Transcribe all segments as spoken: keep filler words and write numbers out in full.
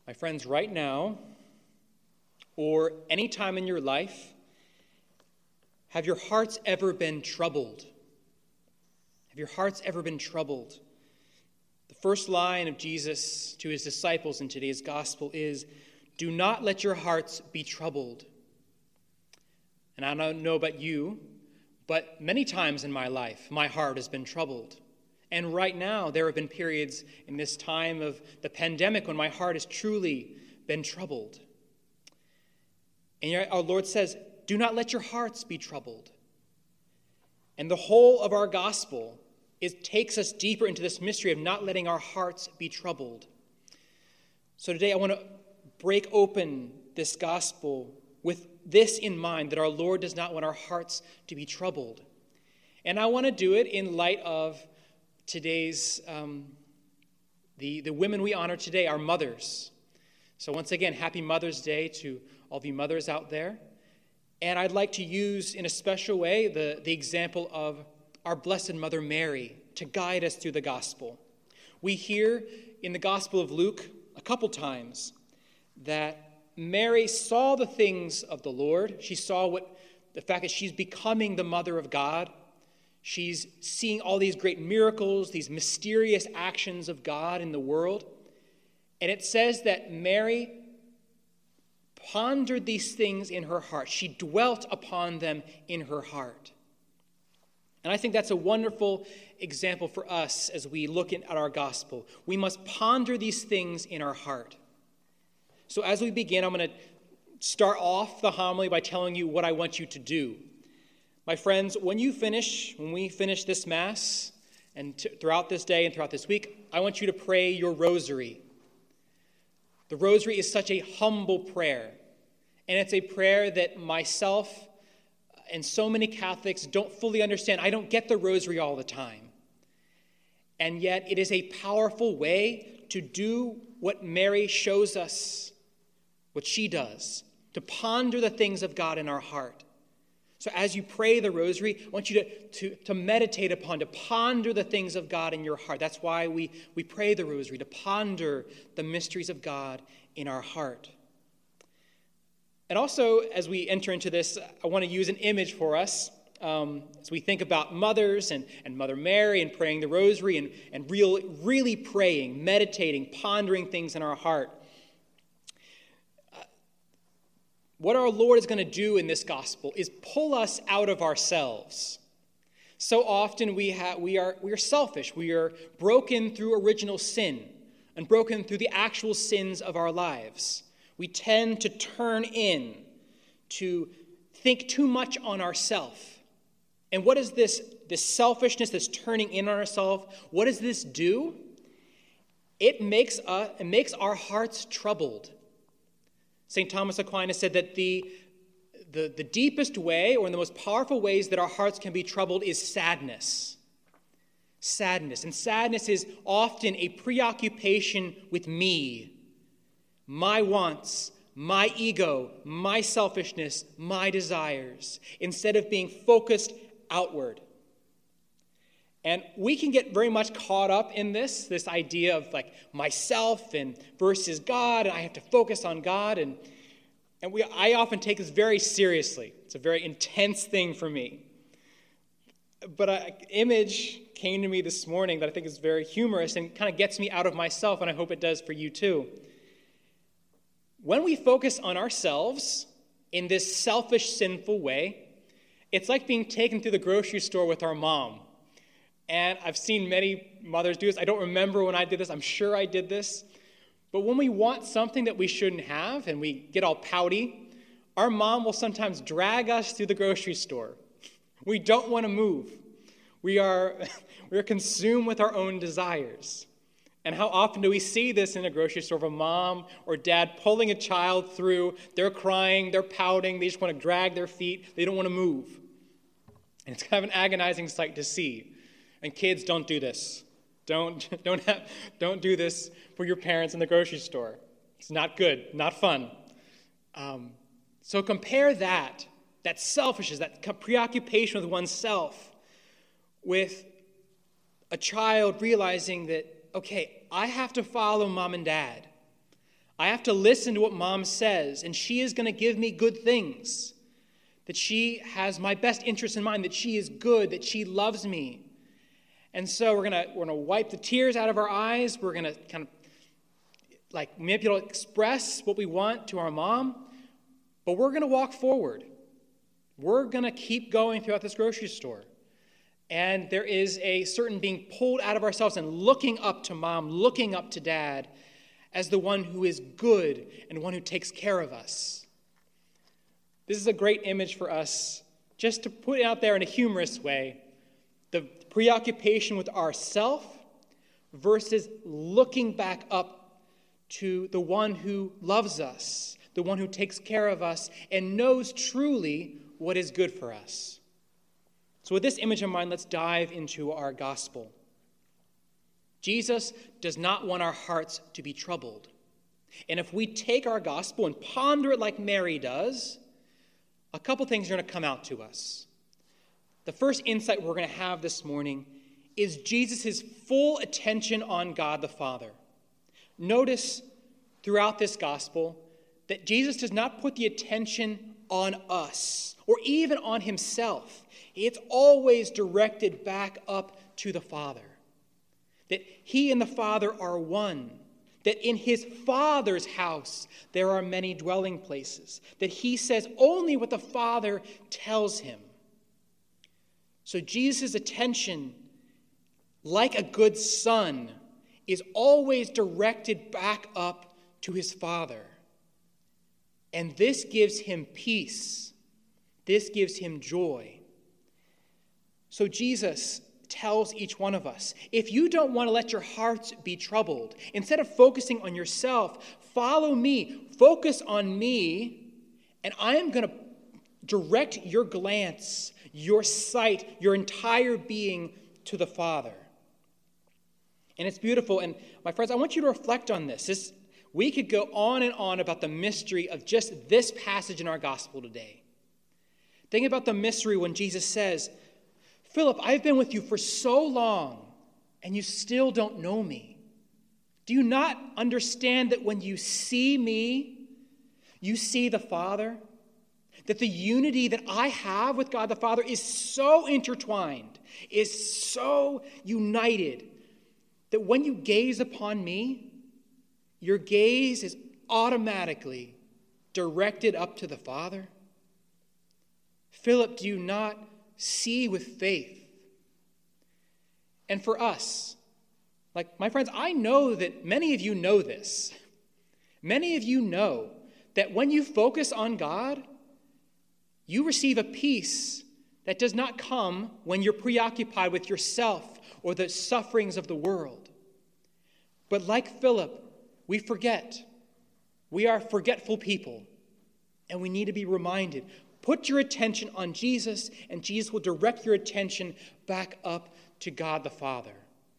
My friends, right now, or any time in your life, have your hearts ever been troubled? Have your hearts ever been troubled? The first line of Jesus to his disciples in today's gospel is, "Do not let your hearts be troubled." And I don't know about you, but many times in my life, my heart has been troubled. And right now, there have been periods in this time of the pandemic when my heart has truly been troubled. And yet our Lord says, do not let your hearts be troubled. And the whole of our gospel is, takes us deeper into this mystery of not letting our hearts be troubled. So today I want to break open this gospel with this in mind, that our Lord does not want our hearts to be troubled. And I want to do it in light of today's, um, the, the women we honor today, our mothers. So once again, happy Mother's Day to all of you mothers out there. And I'd like to use in a special way the, the example of our Blessed Mother Mary to guide us through the gospel. We hear in the Gospel of Luke a couple times that Mary saw the things of the Lord. She saw what the fact that she's becoming the mother of God. She's seeing all these great miracles, these mysterious actions of God in the world. And it says that Mary pondered these things in her heart. She dwelt upon them in her heart. And I think that's a wonderful example for us as we look at our gospel. We must ponder these things in our heart. So as we begin, I'm going to start off the homily by telling you what I want you to do. My friends, when you finish, when we finish this Mass, and t- throughout this day and throughout this week, I want you to pray your rosary. The rosary is such a humble prayer, and it's a prayer that myself and so many Catholics don't fully understand. I don't get the rosary all the time. And yet it is a powerful way to do what Mary shows us, what she does, to ponder the things of God in our heart. So as you pray the rosary, I want you to, to, to meditate upon, to ponder the things of God in your heart. That's why we, we pray the rosary, to ponder the mysteries of God in our heart. And also, as we enter into this, I want to use an image for us um, as we think about mothers and, and Mother Mary and praying the rosary and, and real, really praying, meditating, pondering things in our heart. What our Lord is going to do in this gospel is pull us out of ourselves. So often we have, we are, we are selfish. We are broken through original sin and broken through the actual sins of our lives. We tend to turn in, to think too much on ourselves. And what is this, this selfishness, this turning in on ourselves, what does this do? It makes, uh, it makes our hearts troubled. Saint Thomas Aquinas said that the, the, the deepest way, or in the most powerful ways that our hearts can be troubled, is sadness. Sadness. And sadness is often a preoccupation with me, my wants, my ego, my selfishness, my desires, instead of being focused outward. And we can get very much caught up in this, this idea of like myself and versus God, and I have to focus on God. And, and we, I often take this very seriously. It's a very intense thing for me. But an image came to me this morning that I think is very humorous and kind of gets me out of myself, and I hope it does for you too. When we focus on ourselves in this selfish, sinful way, it's like being taken through the grocery store with our mom. And I've seen many mothers do this. I don't remember when I did this. I'm sure I did this. But when we want something that we shouldn't have and we get all pouty, our mom will sometimes drag us through the grocery store. We don't want to move. We are, we are consumed with our own desires. And how often do we see this in a grocery store of a mom or dad pulling a child through? They're crying, they're pouting, they just want to drag their feet, they don't want to move. And it's kind of an agonizing sight to see. And kids, don't do this. Don't, don't, have, don't do this for your parents in the grocery store. It's not good, not fun. Um, so compare that, that selfishness, that preoccupation with oneself, with a child realizing that, okay, I have to follow mom and dad. I have to listen to what mom says, and she is going to give me good things. That she has my best interest in mind, that she is good, that she loves me. And so we're going to we're going to wipe the tears out of our eyes. We're going to kind of like maybe it'll express what we want to our mom, but we're going to walk forward. We're going to keep going throughout this grocery store. And there is a certain being pulled out of ourselves and looking up to mom, looking up to dad as the one who is good and one who takes care of us. This is a great image for us, just to put it out there in a humorous way, the preoccupation with ourself versus looking back up to the one who loves us, the one who takes care of us and knows truly what is good for us. So with this image in mind, let's dive into our gospel. Jesus does not want our hearts to be troubled. And if we take our gospel and ponder it like Mary does, a couple things are going to come out to us. The first insight we're going to have this morning is Jesus' full attention on God the Father. Notice throughout this gospel that Jesus does not put the attention on us or even on himself. It's always directed back up to the Father. That he and the Father are one. That in his Father's house there are many dwelling places. That he says only what the Father tells him. So Jesus' attention, like a good son, is always directed back up to his Father. And this gives him peace. This gives him joy. So Jesus tells each one of us, if you don't want to let your hearts be troubled, instead of focusing on yourself, follow me, focus on me, and I am going to direct your glance, your sight, your entire being to the Father. And it's beautiful. And my friends, I want you to reflect on this. This we could go on and on about the mystery of just this passage in our gospel today. Think about the mystery when Jesus says, Philip, I've been with you for so long, and you still don't know me. Do you not understand that when you see me, you see the Father? That the unity that I have with God the Father is so intertwined, is so united, that when you gaze upon me, your gaze is automatically directed up to the Father. Philip, do you not see with faith? And for us, like my friends, I know that many of you know this. Many of you know that when you focus on God, you receive a peace that does not come when you're preoccupied with yourself or the sufferings of the world. But like Philip, we forget. We are forgetful people, and we need to be reminded. Put your attention on Jesus, and Jesus will direct your attention back up to God the Father.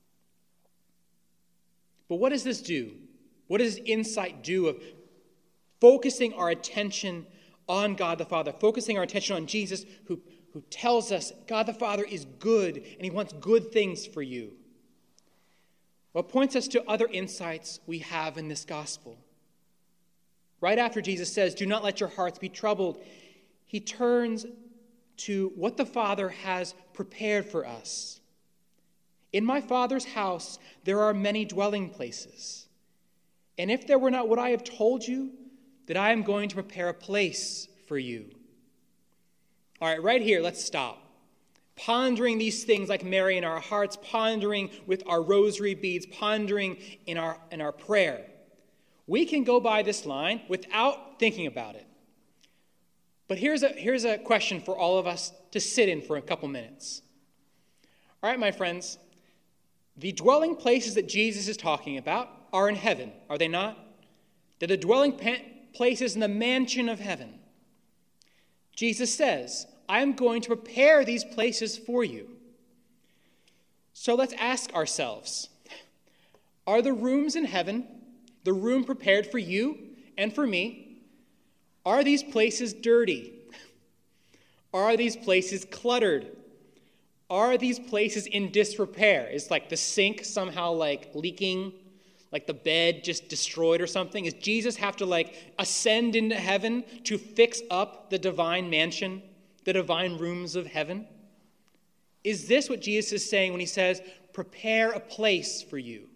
But what does this do? What does insight do of focusing our attention on God the Father, focusing our attention on Jesus, who, who tells us God the Father is good, and he wants good things for you? Well, it points us to other insights we have in this gospel. Right after Jesus says, do not let your hearts be troubled, he turns to what the Father has prepared for us. In my Father's house, there are many dwelling places. And if there were not what I have told you, that I am going to prepare a place for you. All right, right here, let's stop. Pondering these things like Mary in our hearts, pondering with our rosary beads, pondering in our, in our prayer. We can go by this line without thinking about it. But here's a, here's a question for all of us to sit in for a couple minutes. All right, my friends, the dwelling places that Jesus is talking about are in heaven, are they not? They're the dwelling pa- places in the mansion of heaven. Jesus says, I am going to prepare these places for you. So let's ask ourselves, are the rooms in heaven, the room prepared for you and for me, are these places dirty? Are these places cluttered? Are these places in disrepair? Is like the sink somehow like leaking? like the bed just destroyed or something? Does Jesus have to like ascend into heaven to fix up the divine mansion, the divine rooms of heaven? Is this what Jesus is saying when he says, prepare a place for you?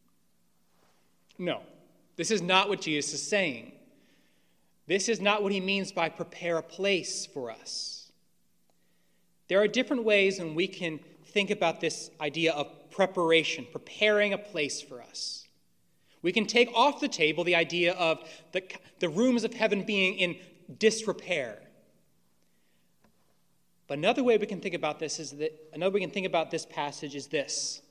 No, this is not what Jesus is saying. This is not what he means by prepare a place for us. There are different ways in we can think about this idea of preparation, preparing a place for us. We can take off the table the idea of the, the rooms of heaven being in disrepair. But another way we can think about this is that another way we can think about this passage is this.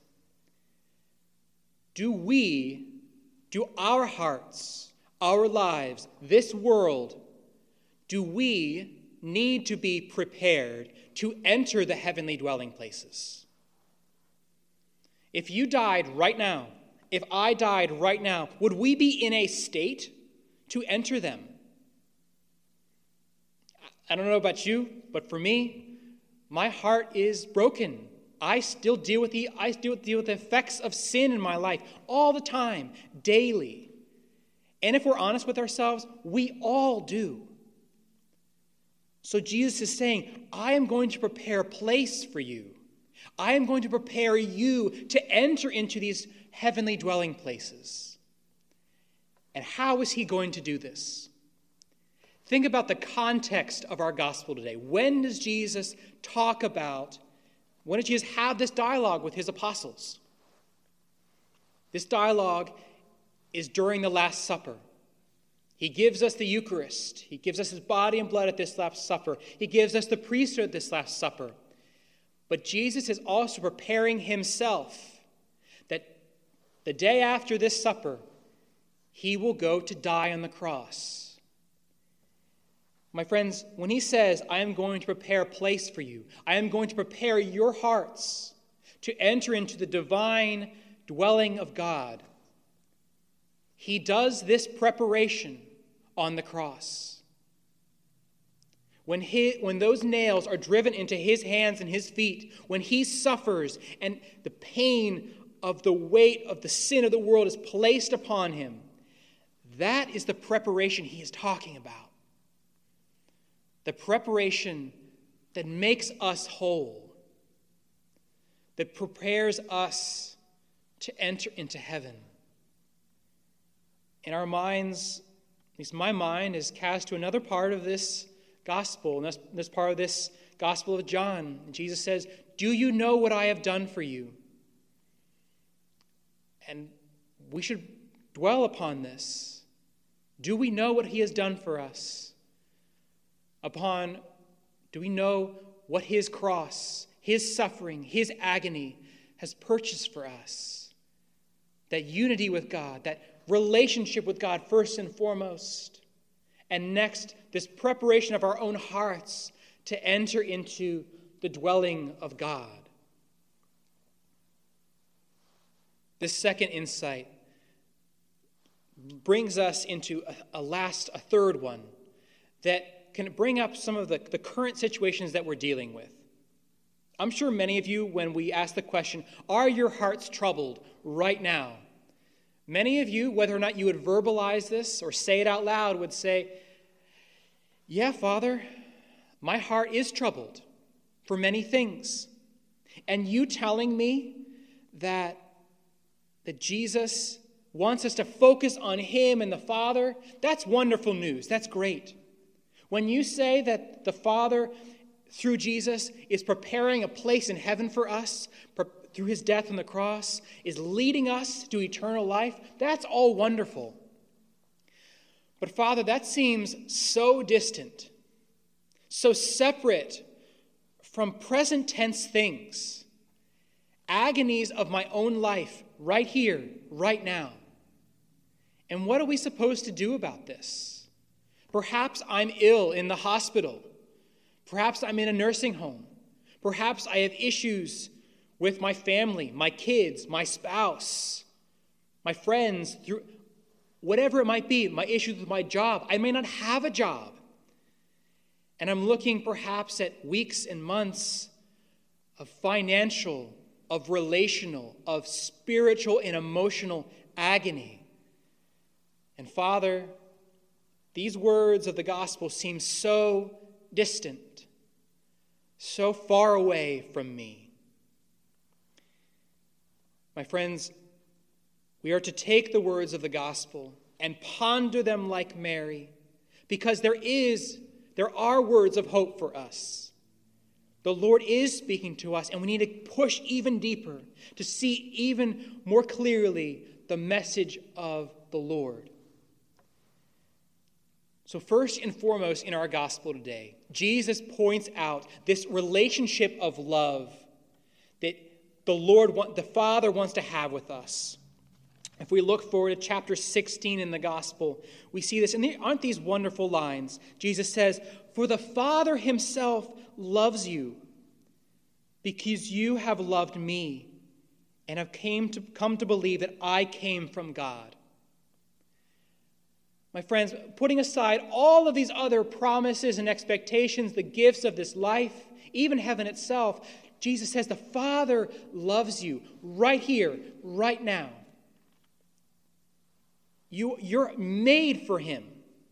Do we, do our hearts, our lives, this world, do we need to be prepared to enter the heavenly dwelling places? If you died right now, if I died right now, would we be in a state to enter them? I don't know about you, but for me, my heart is broken. I still deal with the I still deal with the effects of sin in my life all the time, daily. And if we're honest with ourselves, we all do. So Jesus is saying, I am going to prepare a place for you. I am going to prepare you to enter into these heavenly dwelling places. And how is he going to do this? Think about the context of our gospel today. When does Jesus talk about, when does Jesus have this dialogue with his apostles? This dialogue is during the Last Supper. He gives us the Eucharist. He gives us his body and blood at this Last Supper. He gives us the priesthood at this Last Supper. But Jesus is also preparing himself that the day after this supper, he will go to die on the cross. My friends, when he says, I am going to prepare a place for you, I am going to prepare your hearts to enter into the divine dwelling of God, he does this preparation on the cross. When, he, when those nails are driven into his hands and his feet, when he suffers and the pain of the weight of the sin of the world is placed upon him, that is the preparation he is talking about. The preparation that makes us whole, that prepares us to enter into heaven. In our minds, at least my mind, is cast to another part of this gospel, and that's this part of this Gospel of John. And Jesus says, do you know what I have done for you? And we should dwell upon this. Do we know what he has done for us? Upon, do we know what his cross, his suffering, his agony has purchased for us? That unity with God, that relationship with God first and foremost. And next, this preparation of our own hearts to enter into the dwelling of God. This second insight brings us into a, a last, a third one that can bring up some of the, the current situations that we're dealing with. I'm sure many of you, when we ask the question, are your hearts troubled right now? Many of you, whether or not you would verbalize this or say it out loud, would say, yeah, Father, my heart is troubled for many things. And you telling me that, that Jesus wants us to focus on him and the Father, that's wonderful news. That's great. When you say that the Father, through Jesus, is preparing a place in heaven for us, through his death on the cross, is leading us to eternal life, that's all wonderful. But Father, that seems so distant, so separate from present tense things, agonies of my own life right here, right now. And what are we supposed to do about this? Perhaps I'm ill in the hospital. Perhaps I'm in a nursing home. Perhaps I have issues with my family, my kids, my spouse, my friends, through whatever it might be, my issues with my job. I may not have a job. And I'm looking perhaps at weeks and months of financial, of relational, of spiritual and emotional agony. And Father, these words of the gospel seem so distant, so far away from me. My friends, we are to take the words of the gospel and ponder them like Mary, because there is, there are words of hope for us. The Lord is speaking to us, and we need to push even deeper to see even more clearly the message of the Lord. So first and foremost in our gospel today, Jesus points out this relationship of love that the Lord, the Father wants to have with us. If we look forward to chapter sixteen in the gospel, we see this. And aren't these wonderful lines? Jesus says, "For the Father himself loves you because you have loved me and have came to, come to believe that I came from God." My friends, putting aside all of these other promises and expectations, the gifts of this life, even heaven itself, Jesus says the Father loves you right here, right now. You, you're made for him.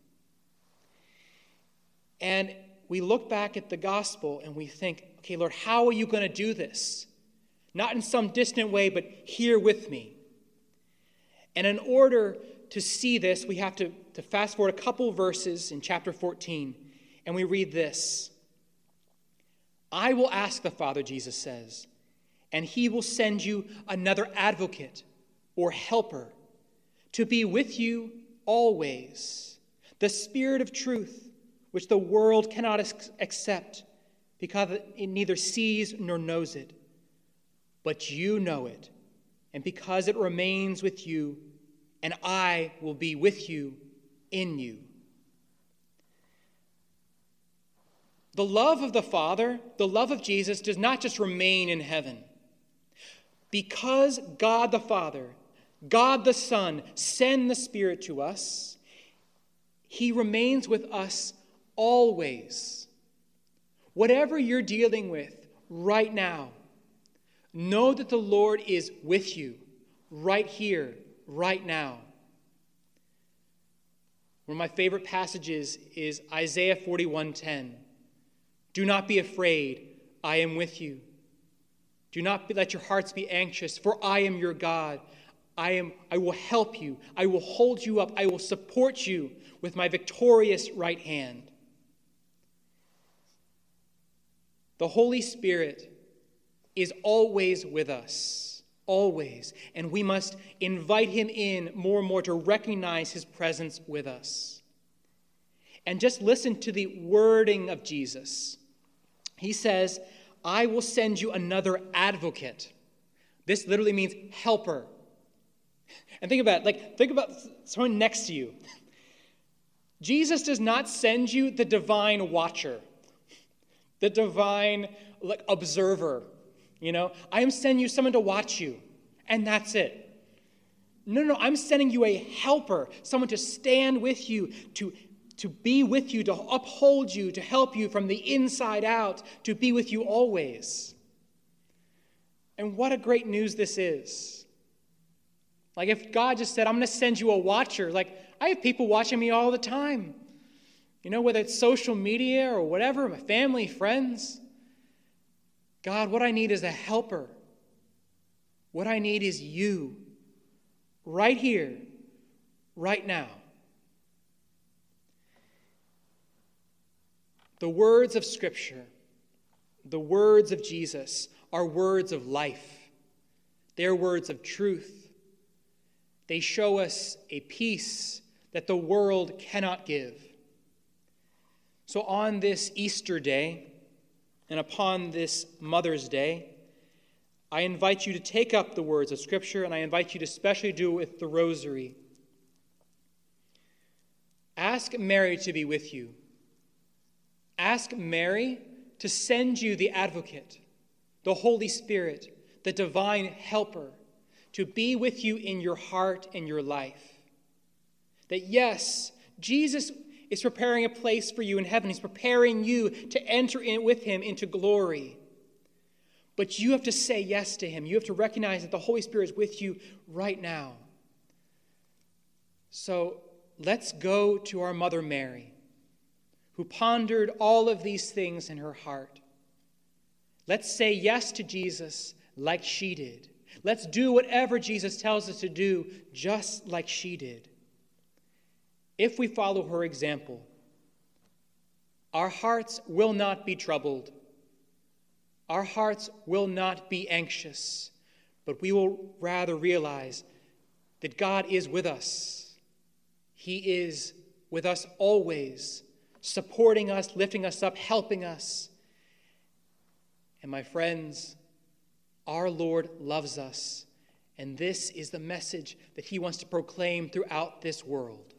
And we look back at the gospel and we think, okay, Lord, how are you going to do this? Not in some distant way, but here with me. And in order to see this, we have to, to fast forward a couple verses in chapter fourteen, and we read this. "I will ask the Father," Jesus says, "and he will send you another advocate or helper to be with you always, the Spirit of truth, which the world cannot accept because it neither sees nor knows it. But you know it, and because it remains with you, and I will be with you in you." The love of the Father, the love of Jesus, does not just remain in heaven. Because God the Father, God the Son, send the Spirit to us, he remains with us always. Whatever you're dealing with right now, know that the Lord is with you right here, right now. One of my favorite passages is Isaiah forty-one ten. "Do not be afraid, I am with you. Do not be, let your hearts be anxious, for I am your God. I am. I will help you. I will hold you up. I will support you with my victorious right hand." The Holy Spirit is always with us, always. And we must invite him in more and more to recognize his presence with us. And just listen to the wording of Jesus. He says, "I will send you another advocate." This literally means helper. And think about it, like think about someone next to you. Jesus does not send you the divine watcher, the divine like observer. You know, I am sending you someone to watch you, and that's it. No, no, I'm sending you a helper, someone to stand with you, to, to be with you, to uphold you, to help you from the inside out, to be with you always. And what a great news this is. Like if God just said, "I'm going to send you a watcher," like I have people watching me all the time. You know, whether it's social media or whatever, my family, friends. God, what I need is a helper. What I need is you, right here, right now. The words of Scripture, the words of Jesus, are words of life. They're words of truth. They show us a peace that the world cannot give. So on this Easter day, and upon this Mother's Day, I invite you to take up the words of Scripture, and I invite you to especially do it with the rosary. Ask Mary to be with you. Ask Mary to send you the advocate, the Holy Spirit, the divine helper, to be with you in your heart and your life. That yes, Jesus is preparing a place for you in heaven. He's preparing you to enter in with him into glory. But you have to say yes to him. You have to recognize that the Holy Spirit is with you right now. So let's go to our Mother Mary, who pondered all of these things in her heart. Let's say yes to Jesus like she did. Let's do whatever Jesus tells us to do just like she did. If we follow her example, our hearts will not be troubled. Our hearts will not be anxious, but we will rather realize that God is with us. He is with us always, supporting us, lifting us up, helping us. And my friends, our Lord loves us, and this is the message that he wants to proclaim throughout this world.